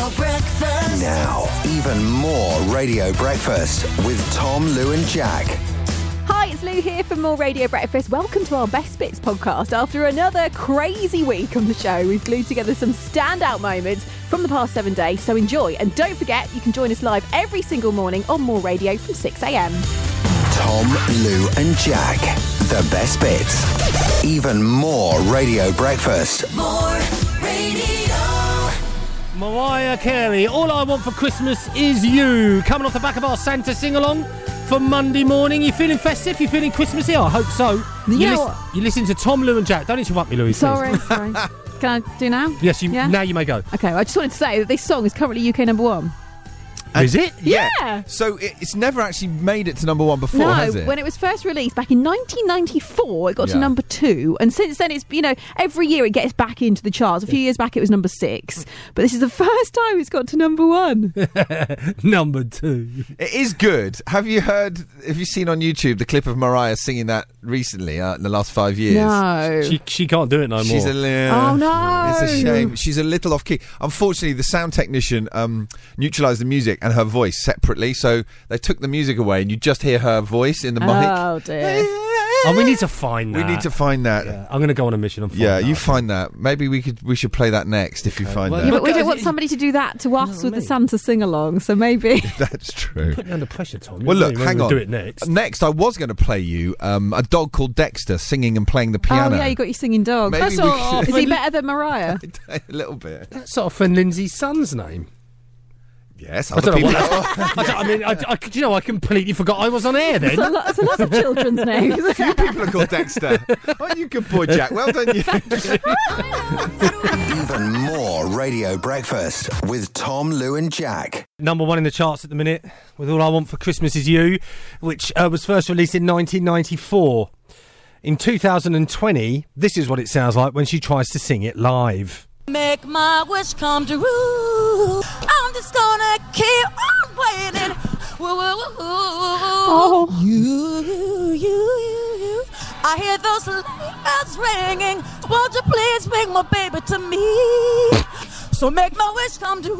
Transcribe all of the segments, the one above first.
Breakfast. Now, even more Radio Breakfast with Tom, Lou and Jack. Hi, it's Lou here for more Radio Breakfast. Welcome to our Best Bits podcast. After another crazy week on the show, we've glued together some standout moments from the past 7 days, so enjoy. And don't forget, you can join us live every single morning on More Radio from 6 a.m. Tom, Lou and Jack. The best bits. Even more Radio Breakfast. More radio. Mariah Carey, All I Want for Christmas Is You. Coming off the back of our Santa sing-along for Monday morning. You feeling festive? You feeling Christmassy? I hope so. You listen to Tom, Lou and Jack. Don't interrupt me, Louis. Sorry. Can I do now? Yes, now you may go. Okay, well, I just wanted to say that this song is currently UK number one. Is it? Yeah. So it's never actually made it to number one before, has it? No, when it was first released back in 1994, it got to number 2. And since then, it's, every year it gets back into the charts. A few years back, it was number 6. But this is the first time it's got to number 1. Number 2. It is good. Have you seen on YouTube the clip of Mariah singing that recently, in the last 5 years? No. She can't do it no more. She's oh, no. It's a shame. She's a little off key. Unfortunately, the sound technician neutralised the music and her voice separately, so they took the music away and you just hear her voice in the mic. Oh dear. We need to find that. We need to find that. Yeah, I'm going to go on a mission and find that. You find that. Maybe we should play that next if you find that. Yeah, but we don't want somebody to do that to us with the Santa sing-along, so maybe. That's true. Put me under pressure, Tom. Well, look, hang on. Do it next. Next, I was going to play you a dog called Dexter singing and playing the piano. Oh, yeah, you got your singing dog. Maybe Is he better than Mariah? A little bit. That's sort of for Lindsay's son's name. Yes, I don't know I completely forgot I was on air then. There's a lot of children's names. A few people are called Dexter. Aren't you good boy, Jack? Well done, you. Even more Radio Breakfast with Tom, Lou and Jack. Number 1 in the charts at the minute with All I Want for Christmas Is You, which was first released in 1994. In 2020, this is what it sounds like when she tries to sing it live. Make my wish come true. I'm just gonna keep on waiting. Oh. You. I hear those sleigh bells ringing. Won't you please bring my baby to me? So make my wish come true.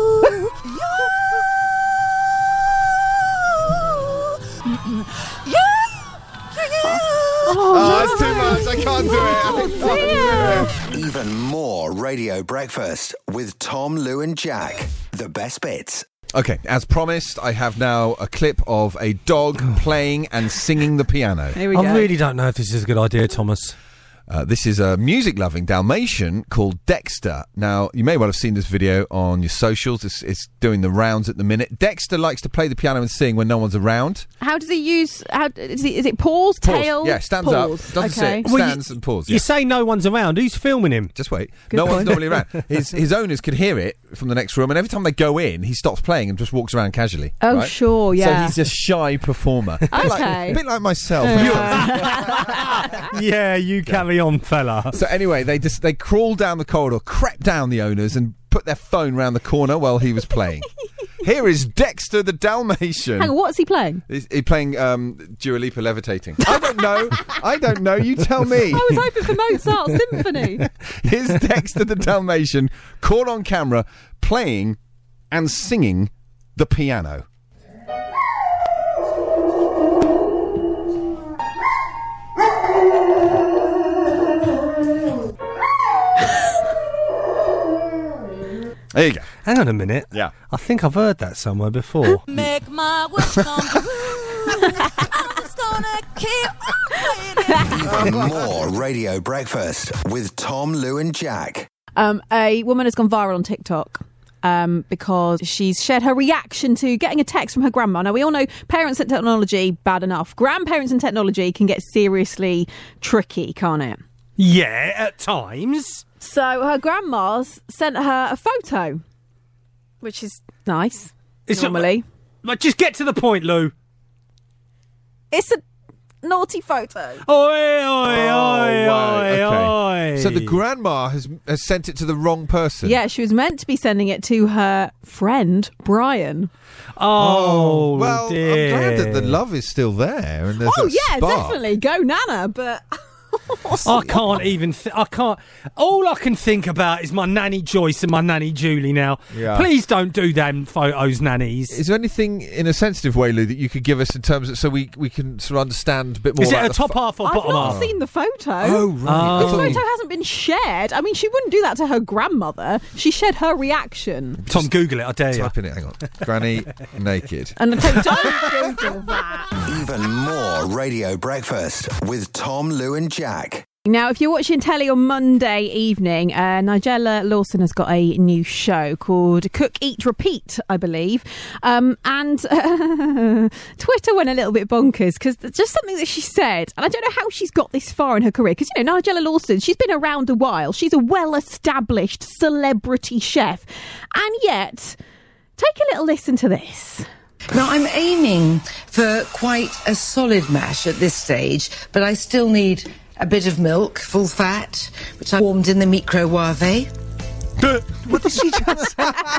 Oh, it's too much. I can't do it. Even more Radio Breakfast with Tom, Lou and Jack. The best bits. Okay, as promised, I have now a clip of a dog playing and singing the piano. Here we go. I really don't know if this is a good idea, Thomas. This is a music-loving Dalmatian called Dexter. Now, you may well have seen this video on your socials. It's doing the rounds at the minute. Dexter likes to play the piano and sing when no one's around. How does he use... Is it pause, tail? Yeah, stands pause. up, doesn't sit, stands and pause. You say no one's around. Who's filming him? Just wait. Good no point. one's normally around. His owners could hear it from the next room, and every time they go in, he stops playing and just walks around casually. Oh, right? sure, yeah. So he's a shy performer. Okay. A bit like myself. Yeah, you carry on, fella. So anyway, they crawled down the corridor, crept down the owners, and put their phone round the corner while he was playing. Here is Dexter the Dalmatian. Hang on, what's he playing? He's playing Dua Lipa Levitating. I don't know. You tell me. I was hoping for Mozart's Symphony. Here's Dexter the Dalmatian, caught on camera, playing and singing the piano. There you go. Hang on a minute. Yeah. I think I've heard that somewhere before. Make my wish come true. I'm just gonna keep on waiting. Even more Radio Breakfast with Tom, Lou and Jack. A woman has gone viral on TikTok because she's shared her reaction to getting a text from her grandma. Now, we all know parents and technology, bad enough. Grandparents and technology can get seriously tricky, can't it? Yeah, at times. So her grandma's sent her a photo, which is nice, normally. Just get to the point, Lou. It's a naughty photo. Oi. So the grandma has sent it to the wrong person. Yeah, she was meant to be sending it to her friend, Brian. Oh, well, dear. I'm glad that the love is still there. And there's that Yeah, spark. definitely. Go Nana, but... I can't even. I can't. All I can think about is my nanny Joyce and my nanny Julie now. Yeah. Please don't do them photos, nannies. Is there anything in a sensitive way, Lou, that you could give us in terms of so we can sort of understand a bit more Is it about a top half or I've bottom not half? seen the photo. Oh, right. This photo hasn't been shared. I mean, she wouldn't do that to her grandmother. She shared her reaction. Tom, Google it. I dare you. Type in it, hang on. Granny naked. And don't Google that. Even more Radio Breakfast with Tom, Lou and Jack. Now, if you're watching telly on Monday evening, Nigella Lawson has got a new show called Cook, Eat, Repeat, I believe. And Twitter went a little bit bonkers because just something that she said, and I don't know how she's got this far in her career, because, you know, Nigella Lawson, she's been around a while. She's a well-established celebrity chef. And yet, take a little listen to this. Now, I'm aiming for quite a solid mash at this stage, but I still need a bit of milk, full fat, which I warmed in the microwave. What did she just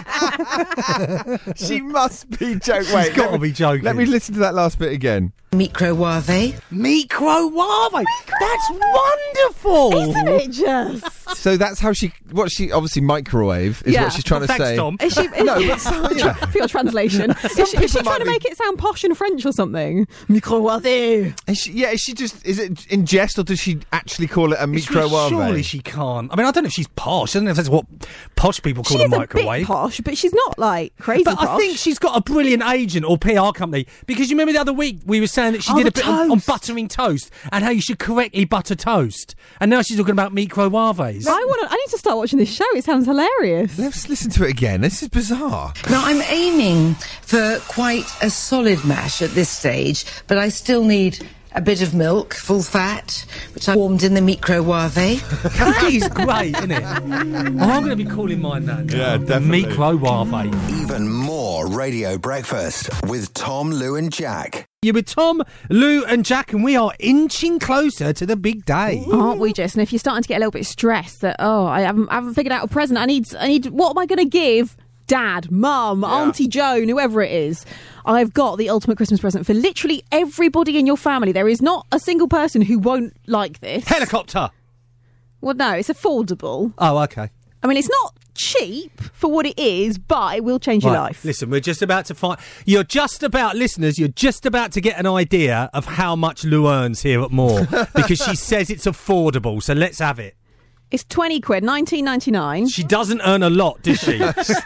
say? She must be joking. Wait, She's got to be joking. Let me listen to that last bit again. Microwave. Microwave. That's wonderful. Isn't it just? So that's how she obviously microwave is Yeah. what she's trying to Thanks, say. Tom. Is she, No, but yeah. for your translation, is she people might trying to be- make it sound posh and French or something? Microwave. Is it in jest or does she actually call it a microwave? Surely she can't. I mean, I don't know if she's posh. I don't know if that's what posh people call She a is a microwave. bit posh, but she's not like crazy But posh. I think she's got a brilliant agent or PR company, because you remember the other week we were saying that she did the a bit on toast. buttering toast and how you should correctly butter toast, and now she's talking about microwaves. I need to start watching this show. It sounds hilarious. Let's listen to it again. This is bizarre. Now, I'm aiming for quite a solid mash at this stage, but I still need a bit of milk, full fat, which I warmed in the microwave. That is great, isn't it? I'm going to be calling mine that. Yeah, definitely. Microwave. Even more Radio Breakfast with Tom, Lou and Jack. You're with Tom, Lou and Jack, and we are inching closer to the big day. Aren't we just? And if you're starting to get a little bit stressed that, I haven't figured out a present, I need, what am I going to give Dad, Mum, Auntie Joan, whoever it is? I've got the ultimate Christmas present for literally everybody in your family. There is not a single person who won't like this. Helicopter. Well, no, it's affordable. Oh, okay. I mean, it's not cheap for what it is, but it will change your Right, life. Listen, we're just about to find... listeners, you're just about to get an idea of how much Lou earns here at Moore, because she says it's affordable, so let's have it. It's 20 quid, 19.99. She doesn't earn a lot, does she?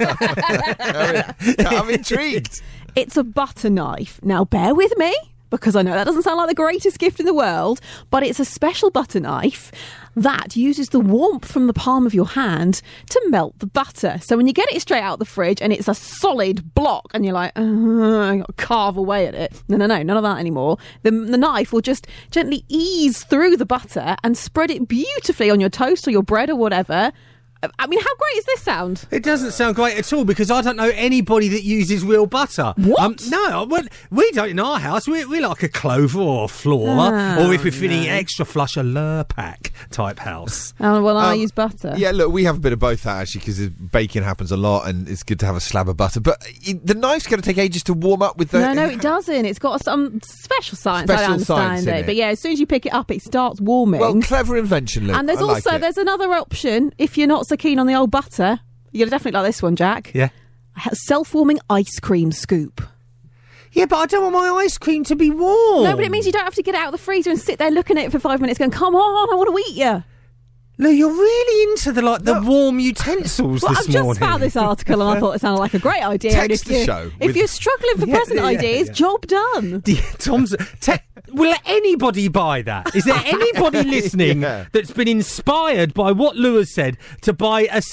I'm intrigued. It's a butter knife. Now, bear with me, because I know that doesn't sound like the greatest gift in the world, but it's a special butter knife that uses the warmth from the palm of your hand to melt the butter. So when you get it straight out the fridge and it's a solid block and you're like, I got to carve away at it. No, none of that anymore. The knife will just gently ease through the butter and spread it beautifully on your toast or your bread or whatever. I mean, how great does this sound? It doesn't sound great at all, because I don't know anybody that uses real butter. What? No, we don't in our house. We like a Clover or a Flora, or if we're feeling extra flush, a Lurpak type house. Oh, well, I use butter. Yeah, look, we have a bit of both that actually, because baking happens a lot and it's good to have a slab of butter. But the knife's going to take ages to warm up with the... No, it doesn't. It's got some special science, I Special understand science in it. But yeah, as soon as you pick it up, it starts warming. Well, clever invention, Luke. and there's I like also it. there's another option if you're not so keen on the old butter. You'll definitely like this one, Jack. Yeah. A self-warming ice cream scoop. Yeah, but I don't want my ice cream to be warm. No, but it means you don't have to get it out of the freezer and sit there looking at it for 5 minutes going, come on, I want to eat you. Lou, you're really into the warm utensils Well, this I've morning. just found this article and I thought it sounded like a great idea. Text and the show if with- you're struggling for present ideas, job done. Will anybody buy that? Is there anybody listening Yeah. that's been inspired by what Lou has said to buy a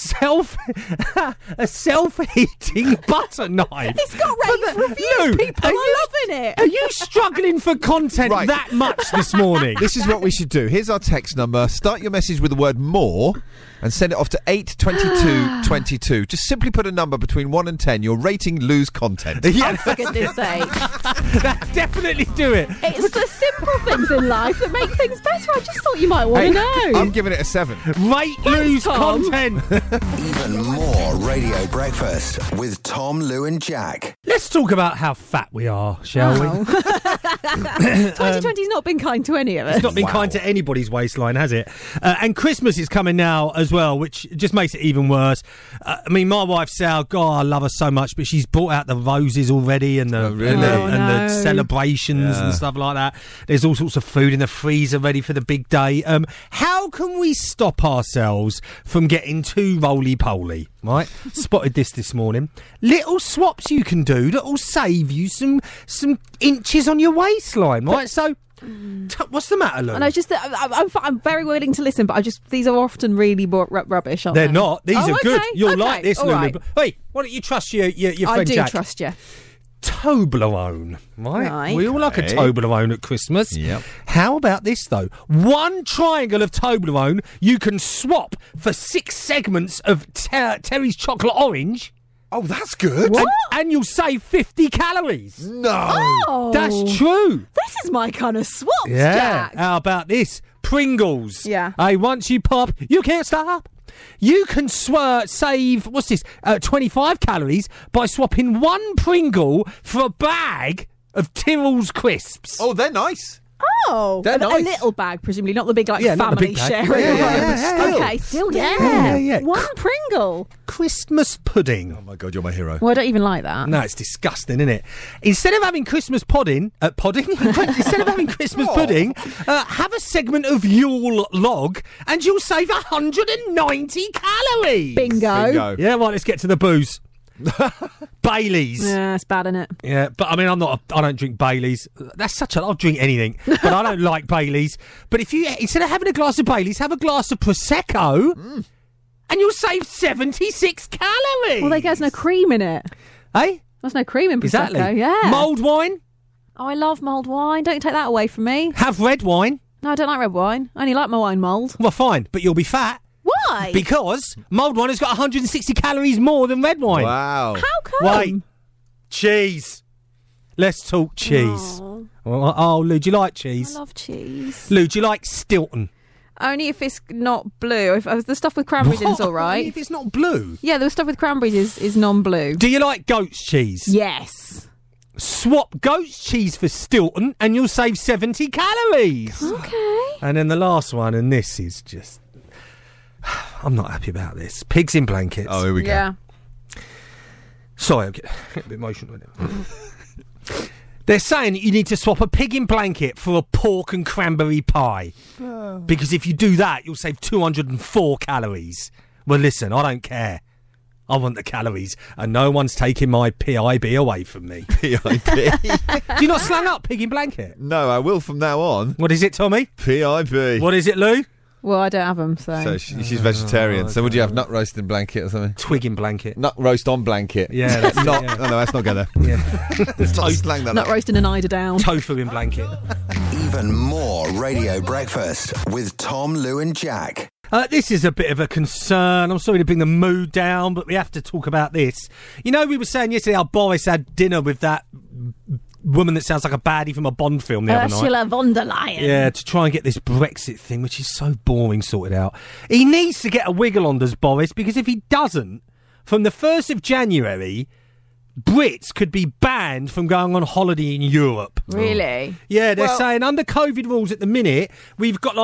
self-heating butter knife? It's got rave reviews. Lou, People are loving it. Are you struggling for content Right. that much this morning? This is what we should do. Here's our text number. Start your message with the word more and send it off to 82222. Just simply put a number between 1 and 10. You're rating Lou's content. Oh, for goodness sake. Definitely do it. It's the simple things in life that make things better. I just thought you might want to know. I'm giving it a 7. Rate Lou's Tom. content. Even more Radio Breakfast with Tom, Lou and Jack. Let's talk about how fat we are, shall we? 2020's not been kind to any of us. It's not been kind to anybody's waistline, has it? And Christmas is coming now as well, which just makes it even worse. I mean, my wife, Sal, God, I love her so much, but she's brought out the roses already and the, the celebrations and stuff like that. There's all sorts of food in the freezer ready for the big day. How can we stop ourselves from getting too roly-poly, right? Spotted this morning. Little swaps you can do that will save you some inches on your waistline, right? So, what's the matter, Lou? And I'm very willing to listen, but these are often really rubbish, aren't they? They're not. These are good. You'll like this, Lulu. Right. Hey, why don't you trust your friend I do Jack? trust you. Toblerone, right? We all like a Hey. Toblerone at Christmas. Yep. How about this, though? One triangle of Toblerone you can swap for 6 segments of Terry's chocolate orange. Oh, that's good. What? And you'll save 50 calories. No. Oh, That's true. This is my kind of swap, Yeah. Jack. How about this? Pringles. Yeah. Hey, once you pop, you can't stop. You can save, 25 calories by swapping one Pringle for a bag of Tyrrell's crisps. Oh, they're nice. Oh, They're a nice. little bag, presumably, not the big not the family big bag. sharing. Yeah. Okay, still Yeah. One Pringle. Christmas pudding. Oh my God, you're my hero. Well, I don't even like that. No, it's disgusting, isn't it? Instead of having Christmas instead of having Christmas pudding, have a segment of Yule log and you'll save 190 calories. Bingo. Yeah, right, let's get to the booze. Baileys. Yeah, it's bad, isn't it? Yeah, but I mean, I don't drink Baileys. I'll drink anything, but I don't like Baileys. But if you, instead of having a glass of Baileys, have a glass of Prosecco, and you'll save 76 calories. Well, there's no cream in it. Hey? There's no cream in Prosecco. Exactly. Yeah. Mulled wine? Oh, I love mulled wine. Don't take that away from me. Have red wine? No, I don't like red wine. I only like my wine mulled. Well, fine, but you'll be fat. Why? Because mulled wine has got 160 calories more than red wine. Wow. How come? Wait. Cheese. Let's talk cheese. Oh, Lou, do you like cheese? I love cheese. Lou, do you like Stilton? Only if it's not blue. If the stuff with cranberries in is all right. If it's not blue. Yeah, the stuff with cranberries is non-blue. Do you like goat's cheese? Yes. Swap goat's cheese for Stilton and you'll save 70 calories. Okay. And then the last one, and this is just... I'm not happy about this. Pigs in blankets. Oh, here we go. Yeah. Sorry, I'm getting a bit emotional with it. They're saying that you need to swap a pig in blanket for a pork and cranberry pie. Because if you do that, you'll save 204 calories. Well, listen, I don't care. I want the calories, and no one's taking my PIB away from me. PIB. Do you not slang up pig in blanket? No, I will from now on. What is it, Tommy? PIB. What is it, Lou? Well, I don't have them, so. So she's vegetarian. So would you have nut roast in blanket or something? Twig in blanket. Nut roast on blanket. Yeah, that's it, not. yeah. No, that's not together. Yeah. Don't slang that. Nut roasting and eider down. Tofu in blanket. Even more Radio Breakfast with Tom, Lou and Jack. This is a bit of a concern. I'm sorry to bring the mood down, but we have to talk about this. You know, we were saying yesterday how Boris had dinner with that woman that sounds like a baddie from a Bond film the other night. Ursula von der Leyen. Yeah, to try and get this Brexit thing, which is so boring, sorted out. He needs to get a wiggle on, does Boris, because if he doesn't, from the 1st of January, Brits could be banned from going on holiday in Europe. Really? Yeah, they're saying under COVID rules at the minute, we've got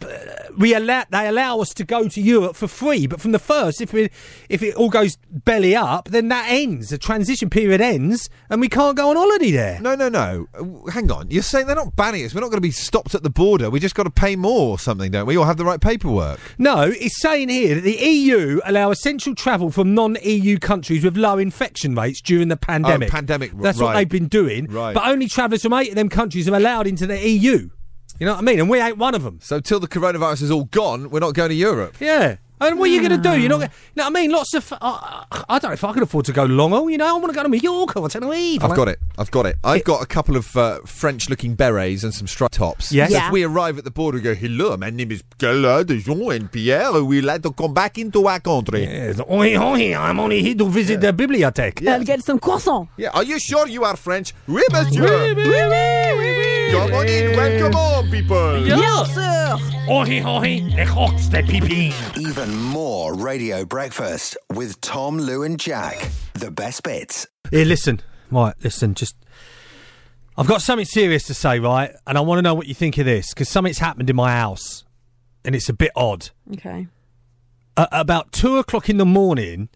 they allow us to go to Europe for free, but from the 1st, if it all goes belly up, then that ends. The transition period ends, and we can't go on holiday there. No. Hang on. You're saying they're not banning us. We're not going to be stopped at the border. We just got to pay more or something, don't we? Or have the right paperwork. No, it's saying here that the EU allow essential travel from non-EU countries with low infection rates during the pandemic. Oh, pandemic, That's what right. they've been doing. Right. But only travellers from 8 of them countries are allowed into the EU. You know what I mean? And we ain't one of them. So till the coronavirus is all gone, we're not going to Europe. Yeah. And what are you going to do? You're not. You know what I mean? Lots of. I don't know if I can afford to go long haul. You know, I want to go to Mallorca or Tenerife. I've got it. I've got a couple of French-looking berets and some striped tops. Yes. So Yeah. if we arrive at the border and go, hello, my name is Carla de Jean and Pierre. We'd like to come back into our country. Yes. I'm only here to visit the bibliothèque. Yeah. I'll get some croissant. Yeah. Are you sure you are French? Oui, monsieur. Come on in. Welcome on, people. Yes, sir. Even more Radio Breakfast with Tom, Lou and Jack. The best bits. Here, listen. Right, listen, I've got something serious to say, right? And I want to know what you think of this, because something's happened in my house, and it's a bit odd. Okay. About 2 o'clock in the morning,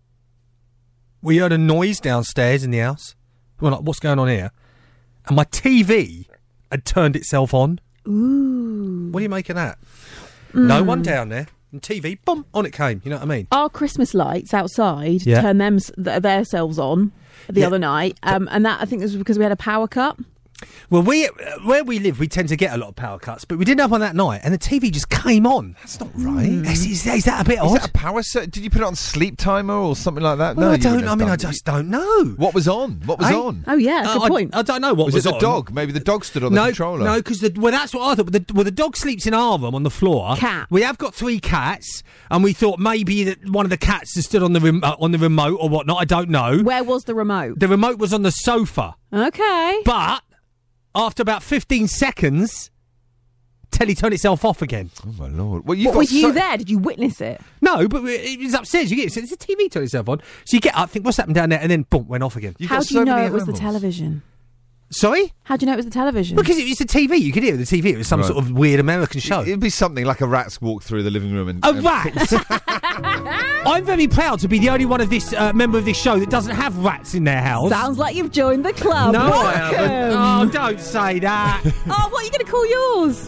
we heard a noise downstairs in the house. We're like, what's going on here? And my TV had turned itself on. Ooh. What do you make of that? No one down there. And TV, boom, on it came. You know what I mean? Our Christmas lights outside Yeah. turned themselves on the Yeah. other night. And that, I think, was because we had a power cut. Well, where we live, we tend to get a lot of power cuts, but we didn't have one that night, and the TV just came on. That's not right. Is that a bit Is odd? that a power set? Did you put it on sleep timer or something like that? Well, no, I you don't. wouldn't I have mean, I done. just don't know. What was on? What was Hey? on? Oh, yeah, good point. I don't know what Was was it the on. dog? Maybe the dog stood on the controller. No, because that's what I thought. The dog sleeps in our room on the floor. Cat. We have got 3 cats, and we thought maybe that one of the cats has stood on the remote or whatnot. I don't know. Where was the remote? The remote was on the sofa, Okay. but after about 15 seconds, telly turned itself off again. Oh my lord! Well, What, was you there? Did you witness it? No, but it was upstairs. You get it. It's the TV turned itself on. So you get up, think, what's happened down there, and then boom, went off again. How do you know it was the television? Sorry? How do you know it was the television? Because it's the TV. You could hear the TV. It was some Right. sort of weird American show. It'd be something like a rat's walk through the living room and A rat! I'm very proud to be the only one of this member of this show that doesn't have rats in their house. Sounds like you've joined the club. No, I Welcome. haven't. Oh, don't say that. Oh, what are you going to call yours?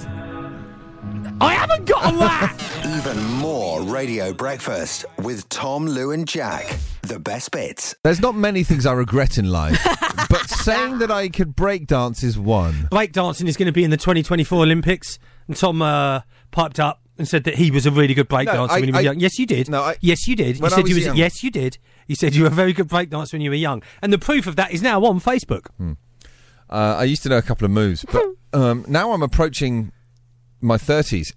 I haven't got a rat! Even more Radio Breakfast with Tom, Lou and Jack. The best bits. There's not many things I regret in life, but saying that I could break dance is one. Breakdancing is going to be in the 2024 Olympics, and Tom piped up and said that he was a really good breakdancer when he was young. Yes, you did. Yes, you did. When You I said was you was. young. Yes, you did. You said you were a very good breakdancer when you were young, and the proof of that is now on Facebook. I used to know a couple of moves, but now I'm approaching my 30s.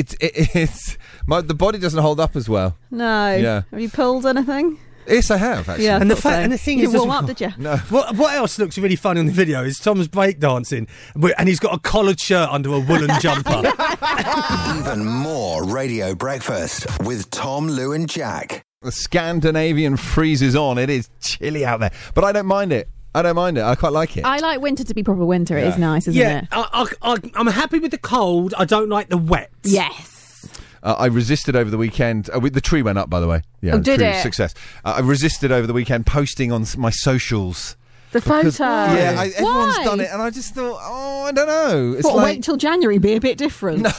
The body doesn't hold up as well. No. Yeah. Have you pulled anything? Yes, I have actually. Yeah. And the thought so. and the thing You is, as warm up, well- did you? No. What else looks really funny on the video is Tom's breakdancing, and he's got a collared shirt under a woolen jumper. Even more Radio Breakfast with Tom, Lou and Jack. The Scandinavian freezes on. It is chilly out there, but I don't mind it. I quite like it. I like winter to be proper winter. It is nice, isn't Yeah, it? I'm happy with the cold. I don't like the wet. Yes. I resisted over the weekend. The tree went up, by the way. Yeah, Oh, did tree it? Success. I resisted over the weekend posting on my socials. The photo. Yeah, everyone's Why? done it, and I just thought, I don't know. It's What, like, wait till January, be a bit different? No.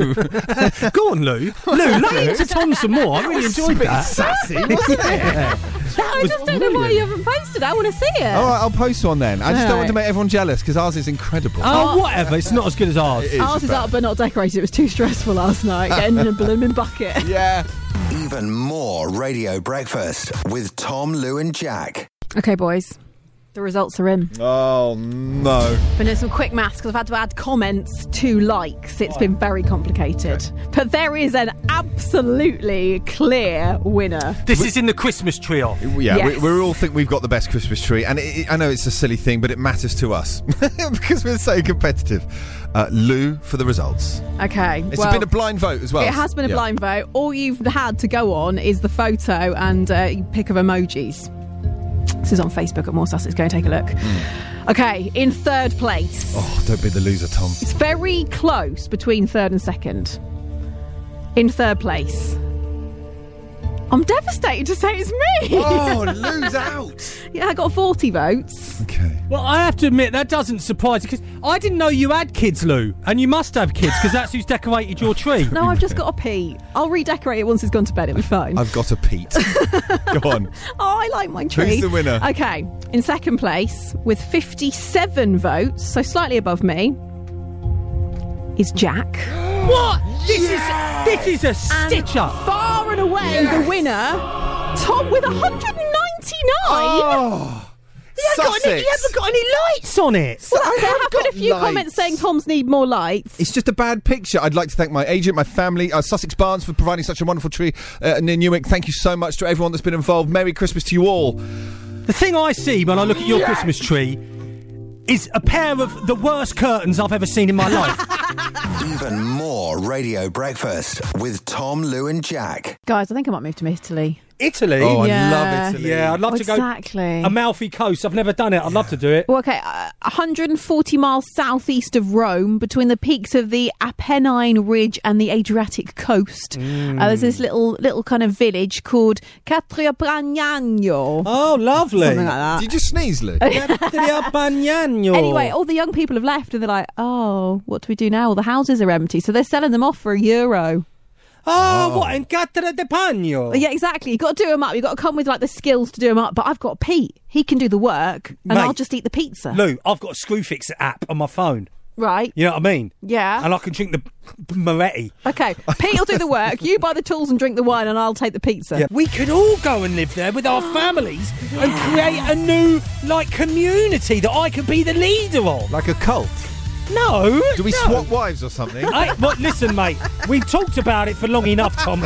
Go on, Lou. Lay into Tom some more. I really enjoyed that. sassy, wasn't it? I just don't know why you haven't posted. I want to see it. All right, I'll post one then. I just don't All want to right. make everyone jealous because ours is incredible. Oh, whatever. It's not as good as ours. It is Ours is bad. up but not decorated. It was too stressful last night getting in a blooming bucket. Yeah. Even more Radio Breakfast with Tom, Lou and Jack. Okay, boys. The results are in. Oh no. Been doing some quick maths because I've had to add comments to likes. It's been very complicated. But there is an absolutely clear winner. This is in the Christmas trio. Yeah, Yes. we all think we've got the best Christmas tree, and I know it's a silly thing, but it matters to us because we're so competitive. Lou for the results. Okay. It's been a blind vote as well. It has been a blind vote. All you've had to go on is the photo and pick of emojis. This is on Facebook at More Sussex. Go and take a look. Okay, in third place. Oh, don't be the loser, Tom. It's very close between third and second. In third place. I'm devastated to say it's me. Oh, Lou's out. Yeah, I got 40 votes. Okay. Well, I have to admit, that doesn't surprise me, because I didn't know you had kids, Lou. And you must have kids, because that's who's decorated your tree. No, I've just got a Pete. I'll redecorate it once it's gone to bed. It'll be fine. I've got a Pete. Go on. Oh, I like my tree. Who's the winner? Okay, in second place, with 57 votes, so slightly above me, is Jack. What? This is a stitch-up. Far and away the winner, Tom with 199. Oh, He hasn't got any lights on it. Well, there have been a got few lights. comments saying Tom's need more lights. It's just a bad picture. I'd like to thank my agent, my family, Sussex Barnes for providing such a wonderful tree near Newark. Thank you so much to everyone that's been involved. Merry Christmas to you all. The thing I see when I look at your Christmas tree is a pair of the worst curtains I've ever seen in my life. Even more Radio Breakfast with Tom, Lou and Jack. Guys, I think I might move to Italy. Italy? Oh, Yeah. I love Italy. Yeah, I'd love to go Exactly. Amalfi Coast. I've never done it. I'd love to do it. Well, okay, 140 miles southeast of Rome, between the peaks of the Apennine Ridge and the Adriatic coast, there's this little kind of village called Catriapagnano. Oh, lovely. Something like that. Did you just sneeze, Lou? Catriapagnano. Anyway, all the young people have left and they're like, oh, what do we do now? All the houses are empty. So they're selling them off for €1. What, in Catra de Pagno? Yeah, exactly. You've got to do them up. You've got to come with like the skills to do them up. But I've got Pete. He can do the work and Mate. I'll just eat the pizza. Lou, I've got a Screwfix app on my phone. Right. You know what I mean? Yeah. And I can drink the Moretti. Okay. Pete will do the work. You buy the tools and drink the wine and I'll take the pizza. Yeah. We could all go and live there with our families and create a new, community that I could be the leader of. Like a cult? No. Do we no. swap wives or something? Listen, mate, we've talked about it for long enough, Tommy.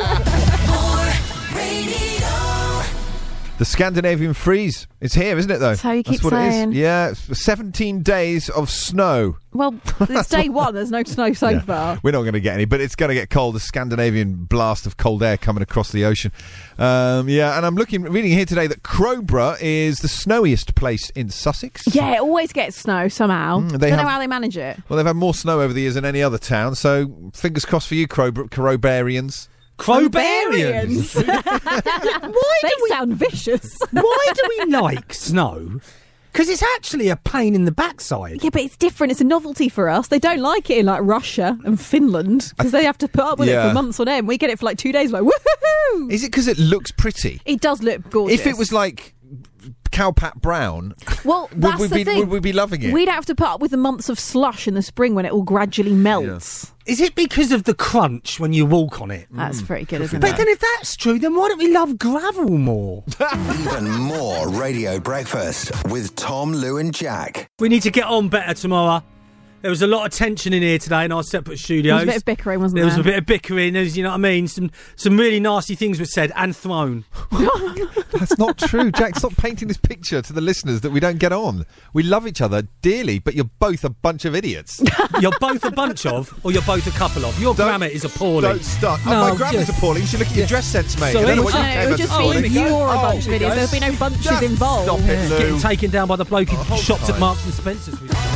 The Scandinavian freeze. It's here, isn't it, though? That's how you keep what saying. it is. Yeah, it's 17 days of snow. Well, it's day one. There's no snow so far. We're not going to get any, but it's going to get cold. The Scandinavian blast of cold air coming across the ocean. And I'm reading here today that Crowborough is the snowiest place in Sussex. Yeah, it always gets snow somehow. They Don't have- know how they manage it. Well, they've had more snow over the years than any other town, so fingers crossed for you, Crowbarians. Crowbarians. They sound vicious. Why do we like snow? Because it's actually a pain in the backside. Yeah, but it's different. It's a novelty for us. They don't like it in like Russia and Finland because they have to put up with it Yeah. for months on end. We get it for like 2 days. Like woohoo! Is it because it looks pretty? It does look gorgeous. If it was like Cowpat Brown, well, that's the thing. would we be loving it? We'd have to put up with the months of slush in the spring when it all gradually melts. Is it because of the crunch when you walk on it? That's pretty good, isn't But it? then if that's true, then why don't we love gravel more? Even more Radio Breakfast with Tom, Lou and Jack. We need to get on better tomorrow. There was a lot of tension in here today in our separate studios. There was a bit of bickering, wasn't There there? was a bit of bickering. There's, you know what I mean? Some really nasty things were said and thrown. That's not true, Jack. Stop painting this picture to the listeners that we don't get on. We love each other dearly, but you're both a bunch of idiots. You're both a bunch of, or you're both a couple of. Your grammar is appalling. Don't start. No, my grammar's just- appalling. You should look at your dress sense, mate. So I don't know it what was- you No, came it would as just appalling. be you're a bunch of here we idiots. go. There'd be no bunches Just involved. Stop it, Lou. Getting taken down by the bloke who hold shops at tight. Marks and Spencer's.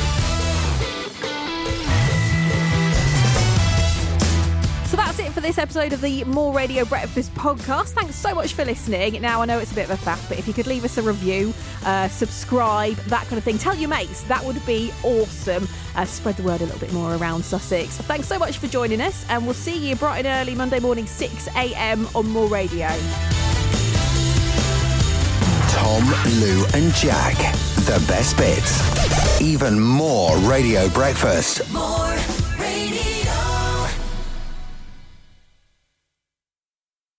So that's it for this episode of the More Radio Breakfast podcast. Thanks so much for listening. Now, I know it's a bit of a faff, but if you could leave us a review, subscribe, that kind of thing. Tell your mates. That would be awesome. Spread the word a little bit more around Sussex. Thanks so much for joining us, and we'll see you bright and early Monday morning, 6 a.m. on More Radio. Tom, Lou and Jack. The best bits. Even more Radio Breakfast.